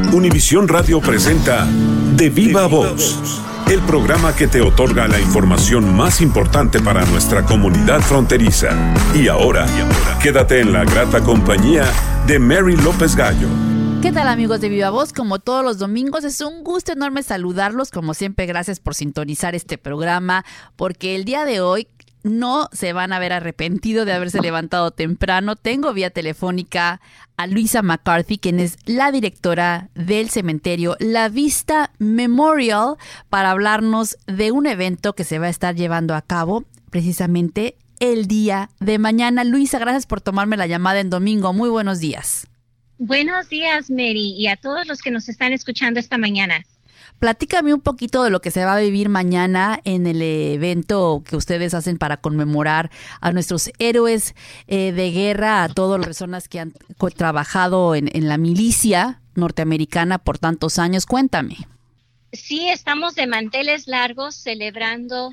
Univisión Radio presenta De Viva Voz, el programa que te otorga la información más importante para nuestra comunidad fronteriza. Y ahora, quédate en la grata compañía de Mary López Gallo. ¿Qué tal, amigos de Viva Voz? Como todos los domingos, es un gusto enorme saludarlos. Como siempre, gracias por sintonizar este programa, porque el día de hoy no se van a ver arrepentido de haberse levantado temprano. Tengo vía telefónica a Luisa McCarthy, quien es la directora del cementerio La Vista Memorial, para hablarnos de un evento que se va a estar llevando a cabo precisamente el día de mañana. Luisa, gracias por tomarme la llamada en domingo. Muy buenos días. Buenos días, Mary, y a todos los que nos están escuchando esta mañana. Platícame un poquito de lo que se va a vivir mañana en el evento que ustedes hacen para conmemorar a nuestros héroes de guerra, a todas las personas que han trabajado en la milicia norteamericana por tantos años. Cuéntame. Sí, estamos de manteles largos celebrando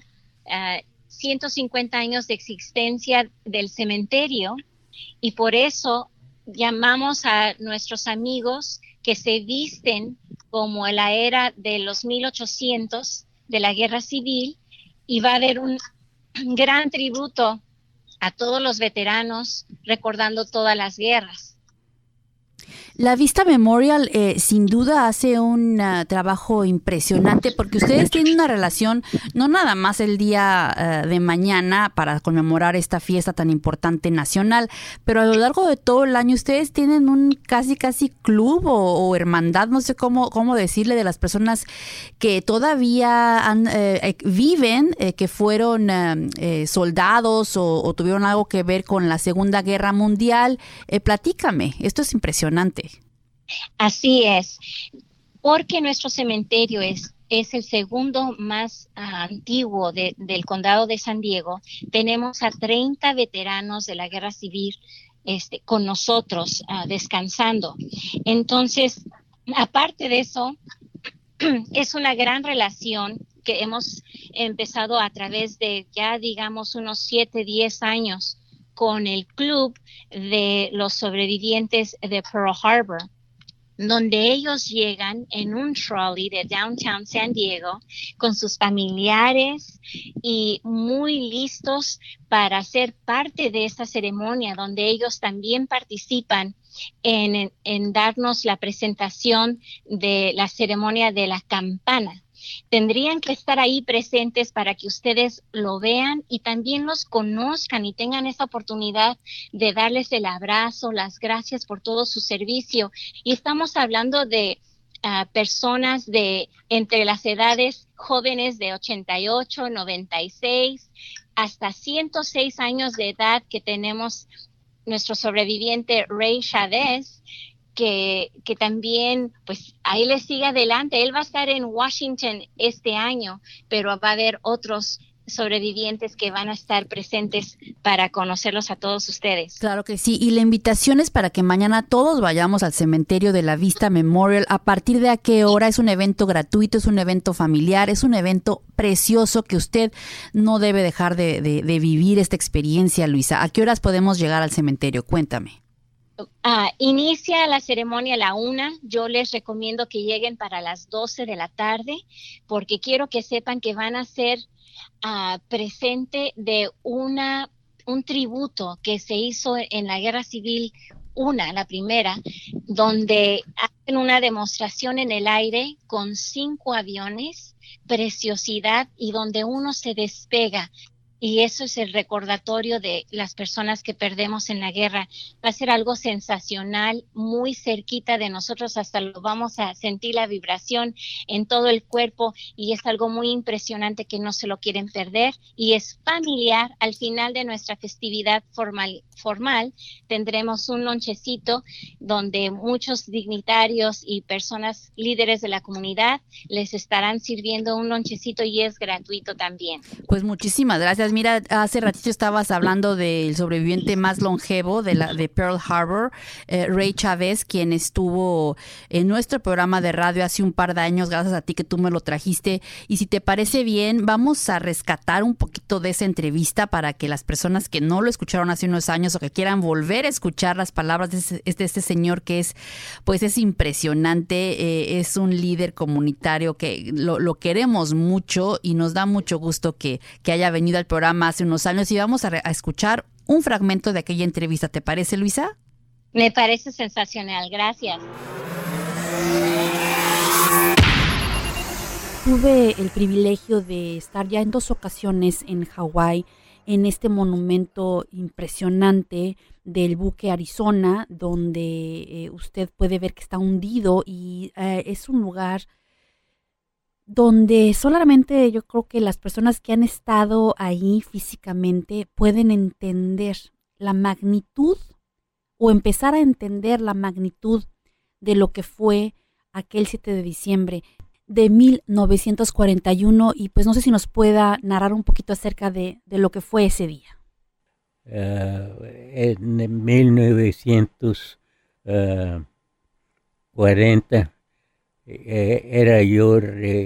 150 años de existencia del cementerio, y por eso llamamos a nuestros amigos que se visten como en la era de los 1800 de la Guerra Civil, y va a haber un gran tributo a todos los veteranos recordando todas las guerras. La Vista Memorial sin duda hace un trabajo impresionante, porque ustedes tienen una relación, no nada más el día de mañana para conmemorar esta fiesta tan importante nacional, pero a lo largo de todo el año ustedes tienen un casi club o hermandad, no sé cómo decirle, de las personas que todavía viven, que fueron soldados o tuvieron algo que ver con la Segunda Guerra Mundial. Platícame, esto es impresionante. Así es, porque nuestro cementerio es el segundo más antiguo del condado de San Diego. Tenemos a 30 veteranos de la Guerra Civil con nosotros descansando. Entonces, aparte de eso, es una gran relación que hemos empezado a través de ya digamos unos 7-10 años con el club de los sobrevivientes de Pearl Harbor, donde ellos llegan en un trolley de Downtown San Diego con sus familiares y muy listos para ser parte de esta ceremonia, donde ellos también participan en darnos la presentación de la ceremonia de la campana. Tendrían que estar ahí presentes para que ustedes lo vean y también los conozcan y tengan esa oportunidad de darles el abrazo, las gracias por todo su servicio. Y estamos hablando de personas de entre las edades jóvenes de 88, 96, hasta 106 años de edad, que tenemos nuestro sobreviviente Ray Chavez, que también, pues, ahí le sigue adelante. Él va a estar en Washington este año, pero va a haber otros sobrevivientes que van a estar presentes para conocerlos a todos ustedes. Claro que sí, y la invitación es para que mañana todos vayamos al cementerio de La Vista Memorial. ¿A partir de a qué hora? Es un evento gratuito, es un evento familiar, es un evento precioso que usted no debe dejar de vivir esta experiencia, Luisa. ¿A qué horas podemos llegar al cementerio? Cuéntame. Inicia la ceremonia a la 1:00. Yo les recomiendo que lleguen para las 12 de la tarde, porque quiero que sepan que van a ser presente de un tributo que se hizo en la Guerra Civil la primera, donde hacen una demostración en el aire con 5 aviones, preciosidad, y donde uno se despega. Y eso es el recordatorio de las personas que perdemos en la guerra. Va a ser algo sensacional, muy cerquita de nosotros, hasta lo vamos a sentir la vibración en todo el cuerpo, y es algo muy impresionante que no se lo quieren perder. Y es familiar. Al final de nuestra festividad formal tendremos un lonchecito donde muchos dignitarios y personas líderes de la comunidad les estarán sirviendo un lonchecito, y es gratuito también. Pues muchísimas gracias. mira, hace ratito estabas hablando del sobreviviente más longevo de Pearl Harbor, Ray Chávez, quien estuvo en nuestro programa de radio hace un par de años, gracias a ti que tú me lo trajiste. Y si te parece bien, vamos a rescatar un poquito de esa entrevista para que las personas que no lo escucharon hace unos años o que quieran volver a escuchar las palabras de este señor que es, pues es impresionante, es un líder comunitario que lo queremos mucho y nos da mucho gusto que haya venido al programa hace unos años, y vamos a escuchar un fragmento de aquella entrevista. ¿Te parece, Luisa? Me parece sensacional, gracias. Tuve el privilegio de estar ya en 2 ocasiones en Hawái, en este monumento impresionante del buque Arizona, donde usted puede ver que está hundido, y es un lugar donde solamente yo creo que las personas que han estado ahí físicamente pueden entender la magnitud o empezar a entender la magnitud de lo que fue aquel 7 de diciembre de 1941, y pues no sé si nos pueda narrar un poquito acerca de lo que fue ese día. En 1940 era yo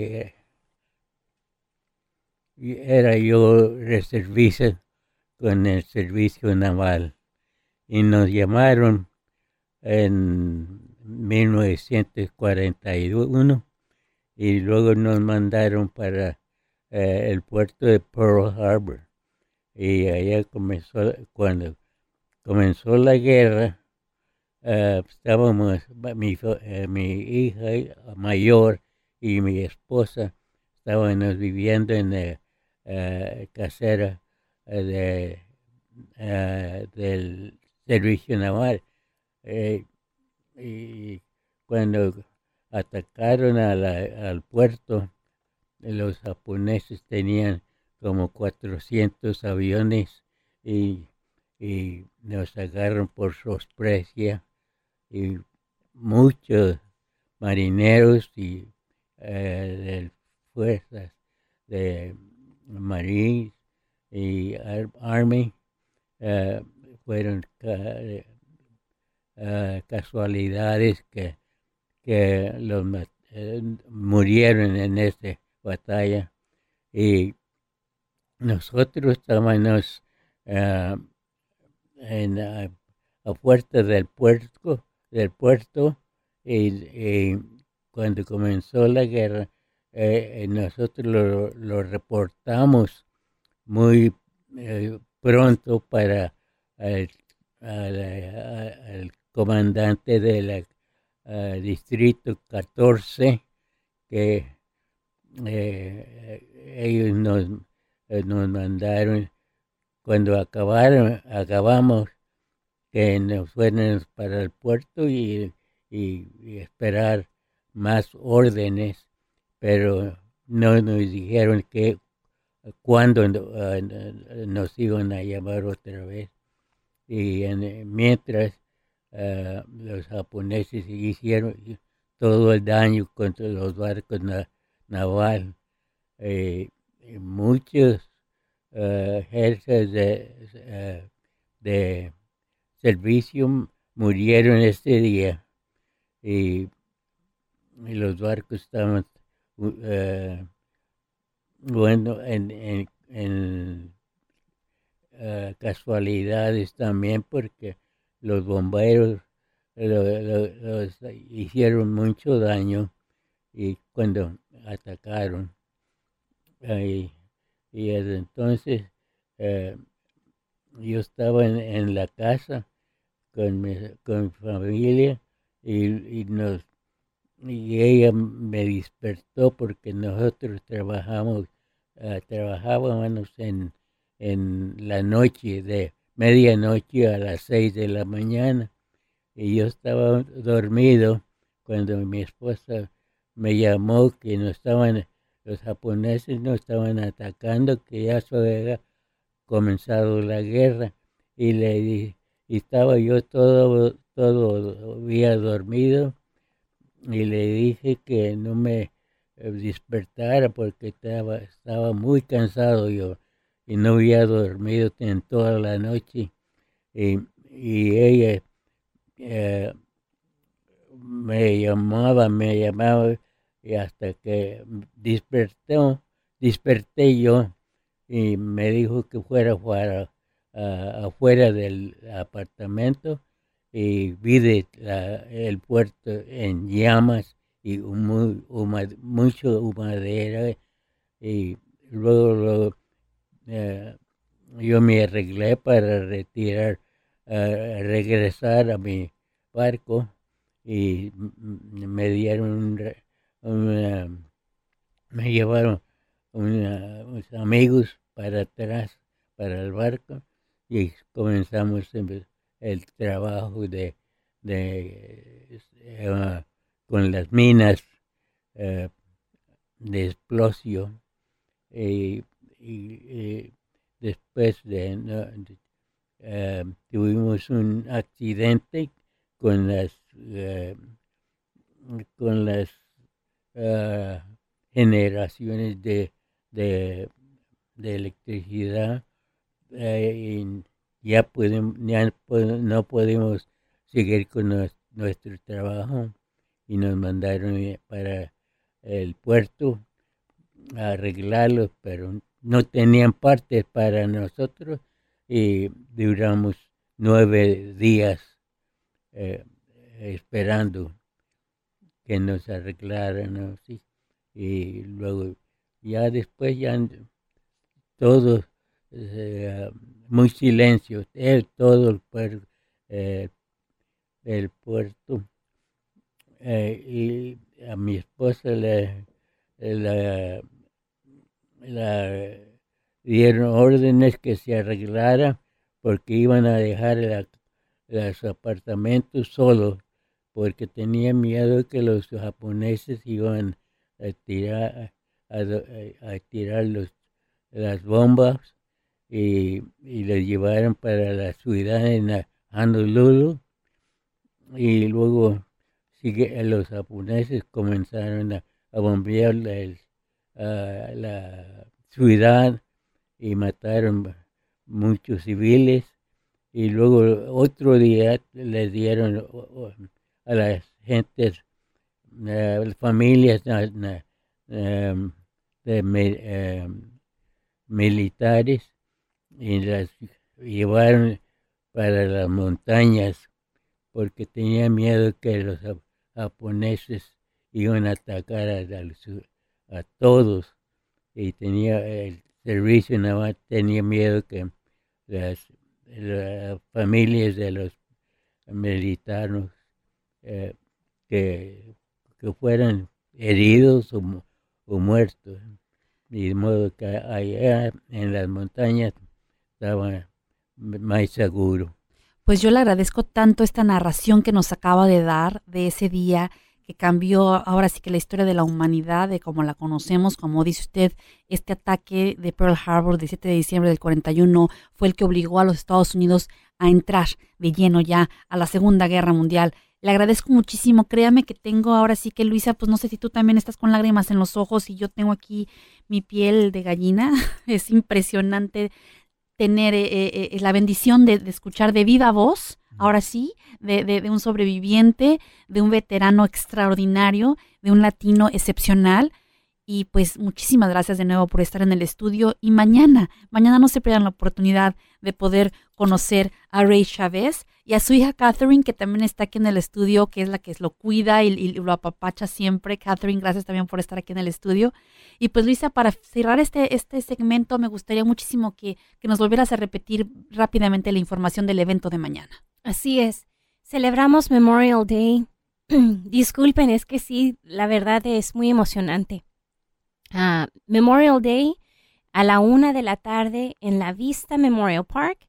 reservista con el servicio naval, y nos llamaron en 1941 y luego nos mandaron para el puerto de Pearl Harbor, y allá cuando comenzó la guerra. Estábamos, mi hija mayor y mi esposa estábamos viviendo en la casera del servicio naval, y cuando atacaron al puerto, los japoneses tenían como 400 aviones y nos agarraron por sorpresa, y muchos marineros y de fuerzas de Marines y Army fueron casualidades que los murieron en esta batalla, y nosotros estábamos a puerta del puerto, y cuando comenzó la guerra, nosotros lo reportamos muy pronto para el comandante del distrito 14, que ellos nos mandaron, cuando acabamos, que nos fuéramos para el puerto y esperar más órdenes, pero no nos dijeron cuándo nos iban a llamar otra vez. Y mientras los japoneses hicieron todo el daño contra los barcos navales, muchos jefes de servicio murieron este día, y los barcos estaban en casualidades también, porque los bomberos los hicieron mucho daño y cuando atacaron, y desde entonces yo estaba en la casa con mi familia, y ella me despertó porque nosotros trabajábamos en la noche, de medianoche a las 6 de la mañana, y yo estaba dormido cuando mi esposa me llamó que los japoneses nos estaban atacando, que ya se había comenzado la guerra, y le dije, y estaba yo todavía dormido, y le dije que no me despertara porque estaba muy cansado yo, y no había dormido en toda la noche. Y ella me llamaba, y hasta que desperté yo y me dijo que fuera afuera del apartamento y vi el puerto en llamas y mucho humadera, y luego yo me arreglé para regresar a mi barco, y me dieron me llevaron unos amigos para atrás, para el barco, y comenzamos el trabajo con las minas de explosión, y después tuvimos un accidente con las generaciones de electricidad, y no podemos seguir con nuestro trabajo, y nos mandaron para el puerto a arreglarlo, pero no tenían partes para nosotros, y duramos 9 días esperando que nos arreglaran, ¿no? Sí. Y luego ya después todo muy silencio, todo el puerto, y a mi esposa le dieron órdenes que se arreglara, porque iban a dejar los apartamentos solos, porque tenía miedo que los japoneses iban a tirar las bombas, y los llevaron para la ciudad en Honolulu, y luego los japoneses comenzaron a bombear la ciudad y mataron muchos civiles, y luego otro día les dieron a las gentes, familias militares, y las llevaron para las montañas, porque tenían miedo que los japoneses iban a atacar a todos, y el servicio naval tenía miedo que las familias de los militares que fueran heridos o muertos, y de modo que allá en las montañas estaba más seguro. Pues yo le agradezco tanto esta narración que nos acaba de dar de ese día que cambió ahora sí que la historia de la humanidad, de como la conocemos. Como dice usted, este ataque de Pearl Harbor del 7 de diciembre del 41 fue el que obligó a los Estados Unidos a entrar de lleno ya a la Segunda Guerra Mundial. Le agradezco muchísimo. Créame que tengo ahora sí que, Luisa, pues no sé si tú también estás con lágrimas en los ojos y yo tengo aquí mi piel de gallina. Es impresionante tener la bendición de escuchar de viva voz, ahora sí, de un sobreviviente, de un veterano extraordinario, de un latino excepcional. Y pues muchísimas gracias de nuevo por estar en el estudio. Y mañana no se pierdan la oportunidad de poder conocer a Ray Chávez y a su hija Catherine, que también está aquí en el estudio, que es la que lo cuida y lo apapacha siempre. Catherine, gracias también por estar aquí en el estudio. Y pues Luisa, para cerrar este segmento, me gustaría muchísimo que nos volvieras a repetir rápidamente la información del evento de mañana. Así es. Celebramos Memorial Day. Disculpen, es que sí, la verdad es muy emocionante. Memorial Day a la 1:00 p.m. en la Vista Memorial Park,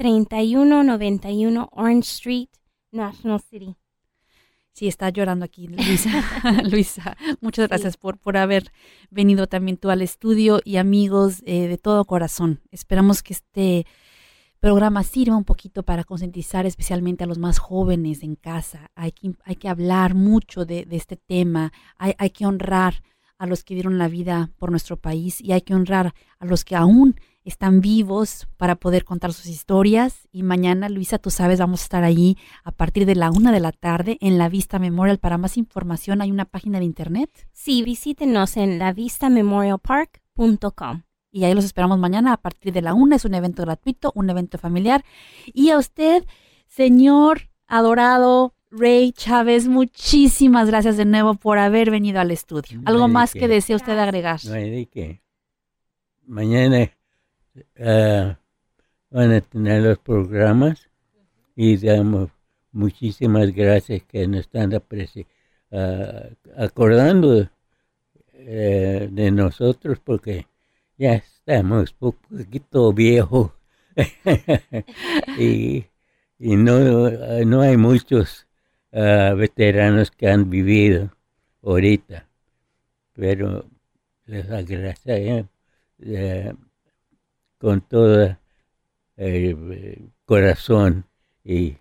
3191 Orange Street, National City. Sí, está llorando aquí, Luisa. Luisa, muchas gracias por haber venido también tú al estudio, y amigos, de todo corazón. Esperamos que este programa sirva un poquito para concientizar especialmente a los más jóvenes en casa. Hay que hablar mucho de este tema, hay que honrar a los que dieron la vida por nuestro país, y hay que honrar a los que aún están vivos para poder contar sus historias. Y mañana, Luisa, tú sabes, vamos a estar allí a partir de la 1 de la tarde en La Vista Memorial. Para más información, ¿hay una página de internet? Sí, visítenos en lavistamemorialpark.com. Y ahí los esperamos mañana a partir de la 1. Es un evento gratuito, un evento familiar. Y a usted, señor adorado Ray Chávez, muchísimas gracias de nuevo por haber venido al estudio. ¿Algo más que desee usted agregar? No hay de qué. Mañana van a tener los programas y damos muchísimas gracias que nos están acordando de nosotros, porque ya estamos un poquito viejos y no hay muchos veteranos que han vivido ahorita, pero les agradecemos con todo el corazón y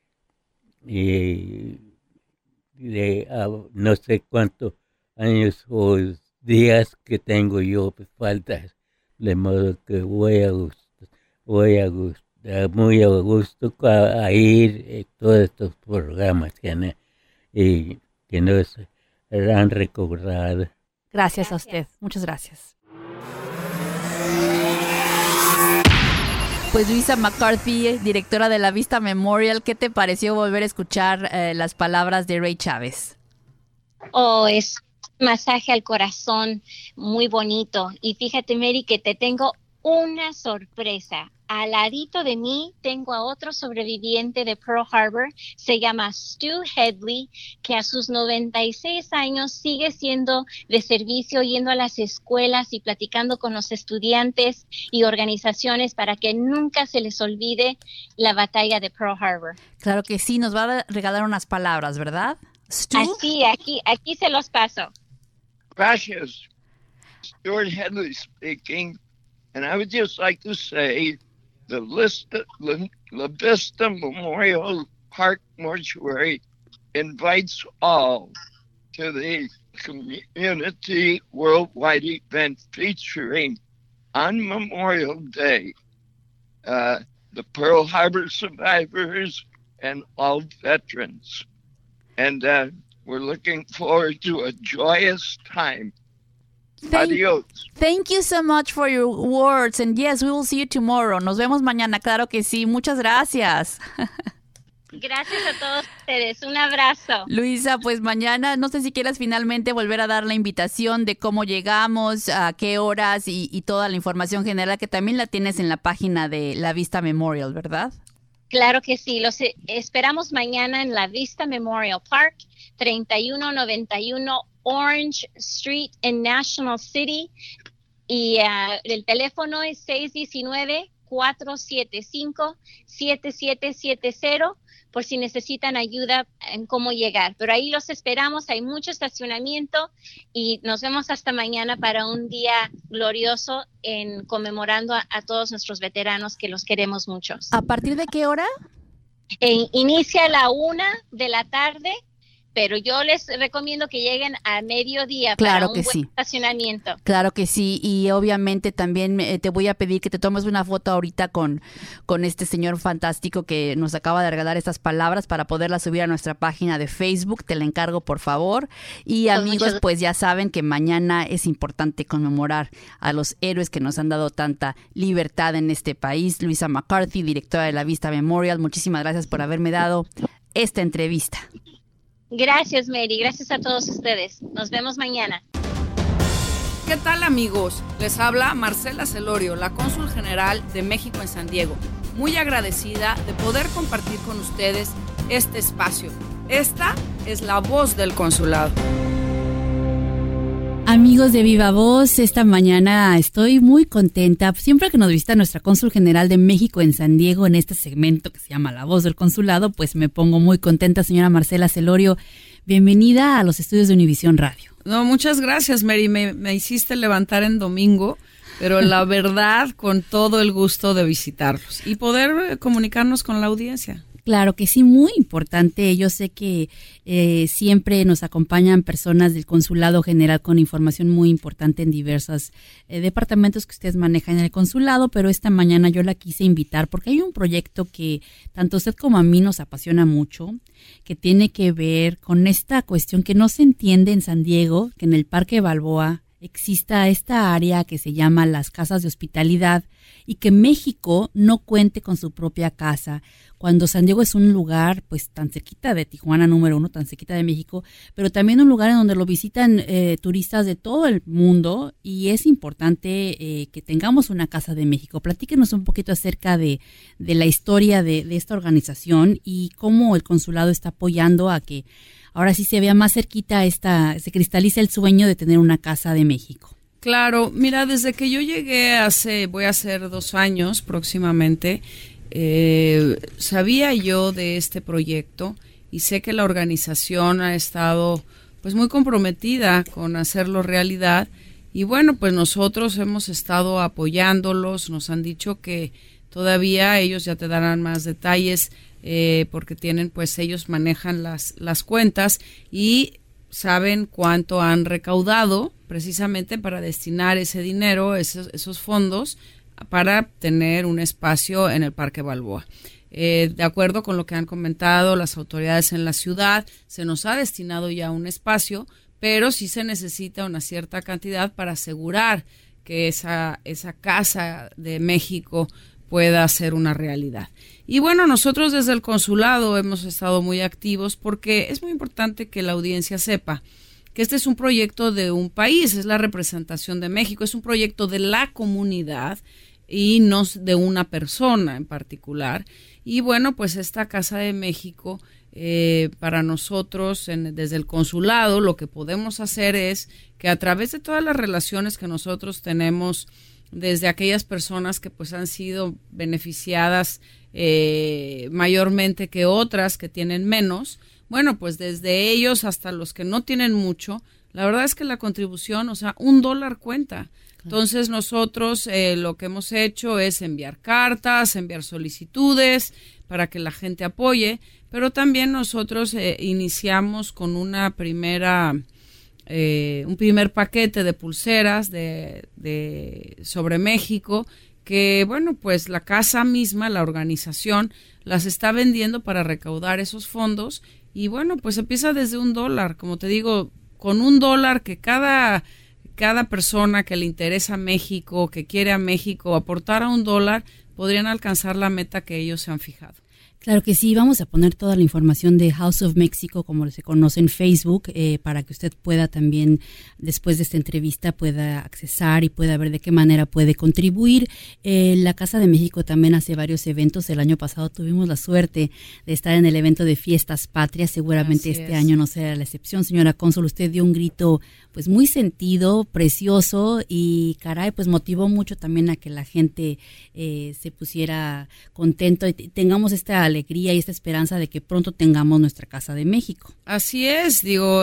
de no sé cuántos años o días que tengo yo faltas, de modo que voy muy a gusto a ir a todos estos programas que nos han recordado. Gracias a usted, muchas gracias. Pues Luisa McCarthy, directora de La Vista Memorial, ¿qué te pareció volver a escuchar las palabras de Ray Chávez? Oh, es un masaje al corazón muy bonito. Y fíjate, Mary, que te tengo una sorpresa. Al ladito de mí tengo a otro sobreviviente de Pearl Harbor, se llama Stu Headley, que a sus 96 años sigue siendo de servicio, yendo a las escuelas y platicando con los estudiantes y organizaciones para que nunca se les olvide la batalla de Pearl Harbor. Claro que sí, nos va a regalar unas palabras, ¿verdad, Stu? Así, aquí se los paso. Gracias. Stuart Headley speaking, and I would just like to say the La Vista Memorial Park Mortuary invites all to the community worldwide event featuring on Memorial Day the Pearl Harbor survivors and all veterans. And we're looking forward to a joyous time. Adiós. Thank you so much for your words. And yes, we will see you tomorrow. Nos vemos mañana, claro que sí. Muchas gracias. Gracias a todos ustedes. Un abrazo. Luisa, pues mañana, no sé si quieras finalmente volver a dar la invitación de cómo llegamos, a qué horas y toda la información general que también la tienes en la página de La Vista Memorial, ¿verdad? Claro que sí. Los esperamos mañana en La Vista Memorial Park, 3191 Orange Street en National City. Y el teléfono es 619-475-7770 por si necesitan ayuda en cómo llegar. Pero ahí los esperamos, hay mucho estacionamiento y nos vemos hasta mañana para un día glorioso en conmemorando a todos nuestros veteranos que los queremos mucho. ¿A partir de qué hora? Inicia a la 1 de la tarde, pero yo les recomiendo que lleguen a mediodía claro para un que buen sí. estacionamiento. Claro que sí, y obviamente también te voy a pedir que te tomes una foto ahorita con este señor fantástico que nos acaba de regalar estas palabras para poderlas subir a nuestra página de Facebook. Te la encargo, por favor. Y amigos, pues ya saben que mañana es importante conmemorar a los héroes que nos han dado tanta libertad en este país. Luisa McCarthy, directora de La Vista Memorial, muchísimas gracias por haberme dado esta entrevista. Gracias, Mary. Gracias a todos ustedes. Nos vemos mañana. ¿Qué tal, amigos? Les habla Marcela Celorio, la cónsul general de México en San Diego. Muy agradecida de poder compartir con ustedes este espacio. Esta es la voz del consulado. Amigos de Viva Voz, esta mañana estoy muy contenta. Siempre que nos visita nuestra cónsul general de México en San Diego en este segmento que se llama La Voz del Consulado, pues me pongo muy contenta, señora Marcela Celorio. Bienvenida a los estudios de Univisión Radio. No, muchas gracias, Mary. Me hiciste levantar en domingo, pero la verdad, con todo el gusto de visitarlos y poder comunicarnos con la audiencia. Claro que sí, muy importante. Yo sé que siempre nos acompañan personas del Consulado General con información muy importante en diversos departamentos que ustedes manejan en el consulado, pero esta mañana yo la quise invitar porque hay un proyecto que tanto usted como a mí nos apasiona mucho, que tiene que ver con esta cuestión que no se entiende en San Diego, que en el Parque Balboa exista esta área que se llama las casas de hospitalidad y que México no cuente con su propia casa, cuando San Diego es un lugar pues tan cerquita de Tijuana, número 1, tan cerquita de México, pero también un lugar en donde lo visitan turistas de todo el mundo y es importante que tengamos una casa de México. Platíquenos un poquito acerca de la historia de esta organización y cómo el consulado está apoyando a que ahora sí se vea más cerquita se cristaliza el sueño de tener una casa de México. Claro, mira, desde que yo llegué voy a hacer 2 años próximamente, sabía yo de este proyecto y sé que la organización ha estado pues muy comprometida con hacerlo realidad y bueno, pues nosotros hemos estado apoyándolos, nos han dicho que todavía ellos ya te darán más detalles porque ellos manejan las cuentas y saben cuánto han recaudado precisamente para destinar ese dinero, esos fondos, para tener un espacio en el Parque Balboa. De acuerdo con lo que han comentado las autoridades en la ciudad, se nos ha destinado ya un espacio, pero sí se necesita una cierta cantidad para asegurar que esa casa de México pueda ser una realidad. Y bueno, nosotros desde el consulado hemos estado muy activos porque es muy importante que la audiencia sepa que este es un proyecto de un país, es la representación de México, es un proyecto de la comunidad y no de una persona en particular. Y bueno, pues esta Casa de México, para nosotros desde el consulado, lo que podemos hacer es que a través de todas las relaciones que nosotros tenemos, desde aquellas personas que pues han sido beneficiadas mayormente que otras que tienen menos, bueno, pues desde ellos hasta los que no tienen mucho, la verdad es que la contribución, $1 cuenta. Entonces nosotros lo que hemos hecho es enviar cartas, enviar solicitudes para que la gente apoye, pero también nosotros iniciamos con un primer paquete de pulseras sobre México, que bueno, pues la casa misma, la organización, las está vendiendo para recaudar esos fondos y bueno, pues empieza desde $1, como te digo, con $1 que cada persona que le interesa México, que quiere a México, aportara $1, podrían alcanzar la meta que ellos se han fijado. Claro que sí, vamos a poner toda la información de House of Mexico, como se conoce en Facebook, para que usted pueda también, después de esta entrevista, pueda accesar y pueda ver de qué manera puede contribuir. La Casa de México también hace varios eventos. El año pasado tuvimos la suerte de estar en el evento de Fiestas Patrias. Seguramente este año no será la excepción. Señora cónsul, usted dio un grito pues muy sentido, precioso y caray, pues motivó mucho también a que la gente se pusiera contento y tengamos esta alegría y esta esperanza de que pronto tengamos nuestra Casa de México. Así es,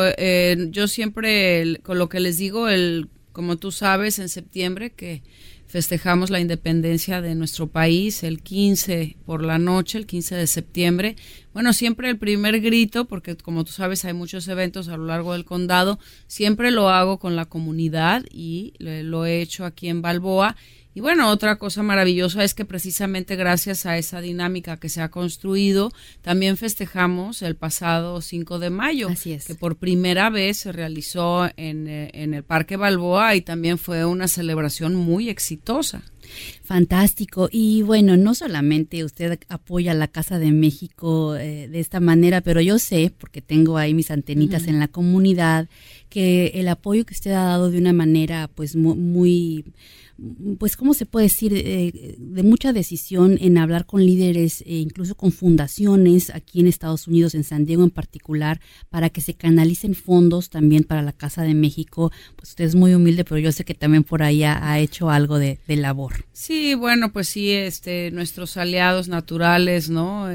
yo siempre con lo que les digo, como tú sabes, en septiembre que festejamos la independencia de nuestro país, el 15 por la noche, el 15 de septiembre. Bueno, siempre el primer grito, porque como tú sabes hay muchos eventos a lo largo del condado, siempre lo hago con la comunidad y lo he hecho aquí en Balboa. Y bueno, otra cosa maravillosa es que precisamente gracias a esa dinámica que se ha construido, también festejamos el pasado 5 de mayo, así es, que por primera vez se realizó en el Parque Balboa y también fue una celebración muy exitosa. Fantástico. Y bueno, no solamente usted apoya la Casa de México de esta manera, pero yo sé, porque tengo ahí mis antenitas en la comunidad, que el apoyo que usted ha dado de una manera pues muy pues, ¿cómo se puede decir? De mucha decisión en hablar con líderes e incluso con fundaciones aquí en Estados Unidos, en San Diego en particular, para que se canalicen fondos también para la Casa de México. Pues usted es muy humilde, pero yo sé que también por ahí ha hecho algo de labor. Sí, bueno, pues sí, nuestros aliados naturales, ¿no?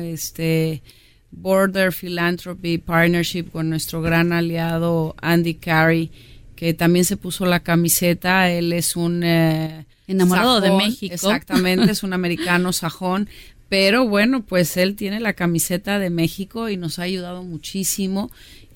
Border Philanthropy Partnership con nuestro gran aliado Andy Carey, que también se puso la camiseta. Él es un enamorado sajón, de México. Exactamente, es un americano sajón, pero bueno, pues él tiene la camiseta de México y nos ha ayudado muchísimo.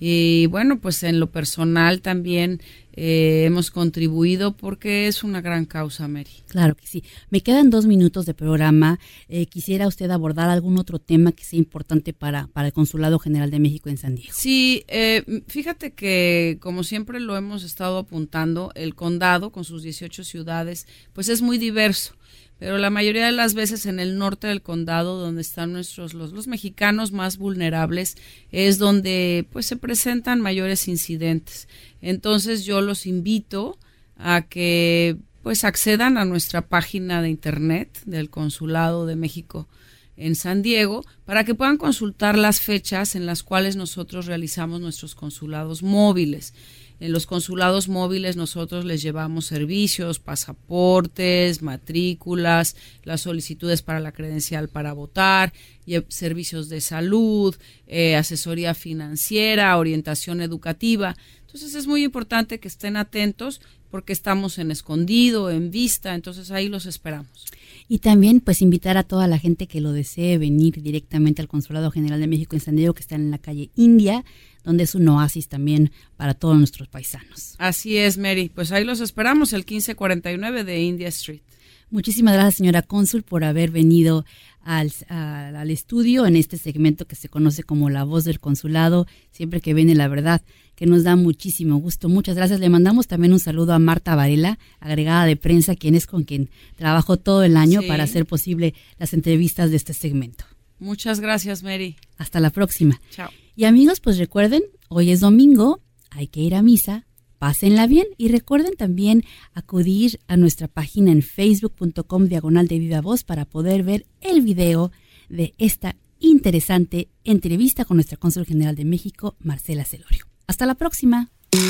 Y bueno, pues en lo personal también hemos contribuido porque es una gran causa, Mary. Claro que sí. Me quedan 2 minutos de programa. ¿Quisiera usted abordar algún otro tema que sea importante para el Consulado General de México en San Diego? Sí, fíjate que como siempre lo hemos estado apuntando, el condado con sus 18 ciudades, pues es muy diverso. Pero la mayoría de las veces en el norte del condado, donde están los mexicanos más vulnerables, es donde pues se presentan mayores incidentes. Entonces yo los invito a que pues accedan a nuestra página de internet del Consulado de México en San Diego para que puedan consultar las fechas en las cuales nosotros realizamos nuestros consulados móviles. En los consulados móviles nosotros les llevamos servicios, pasaportes, matrículas, las solicitudes para la credencial para votar, servicios de salud, asesoría financiera, orientación educativa. Entonces es muy importante que estén atentos porque estamos en Escondido, en Vista, entonces ahí los esperamos. Y también pues invitar a toda la gente que lo desee venir directamente al Consulado General de México en San Diego, que está en la calle India, donde es un oasis también para todos nuestros paisanos. Así es, Mary. Pues ahí los esperamos, el 1549 de India Street. Muchísimas gracias, señora cónsul, por haber venido al estudio en este segmento que se conoce como La Voz del Consulado, siempre que viene la verdad, que nos da muchísimo gusto. Muchas gracias. Le mandamos también un saludo a Marta Varela, agregada de prensa, quien es con quien trabajó todo el año para hacer posible las entrevistas de este segmento. Muchas gracias, Mary. Hasta la próxima. Chao. Y amigos, pues recuerden, hoy es domingo, hay que ir a misa, pásenla bien y recuerden también acudir a nuestra página en facebook.com/de Viva Voz para poder ver el video de esta interesante entrevista con nuestra cónsul general de México, Marcela Celorio. Hasta la próxima.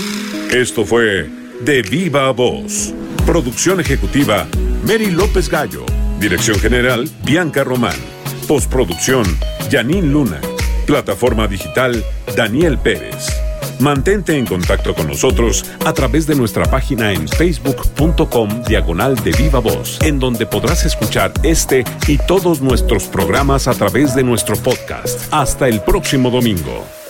Esto fue De Viva Voz. Producción ejecutiva, Mary López Gallo. Dirección general, Bianca Román. Postproducción, Janine Luna. Plataforma digital, Daniel Pérez. Mantente en contacto con nosotros a través de nuestra página en facebook.com/de Viva Voz, en donde podrás escuchar este y todos nuestros programas a través de nuestro podcast. Hasta el próximo domingo.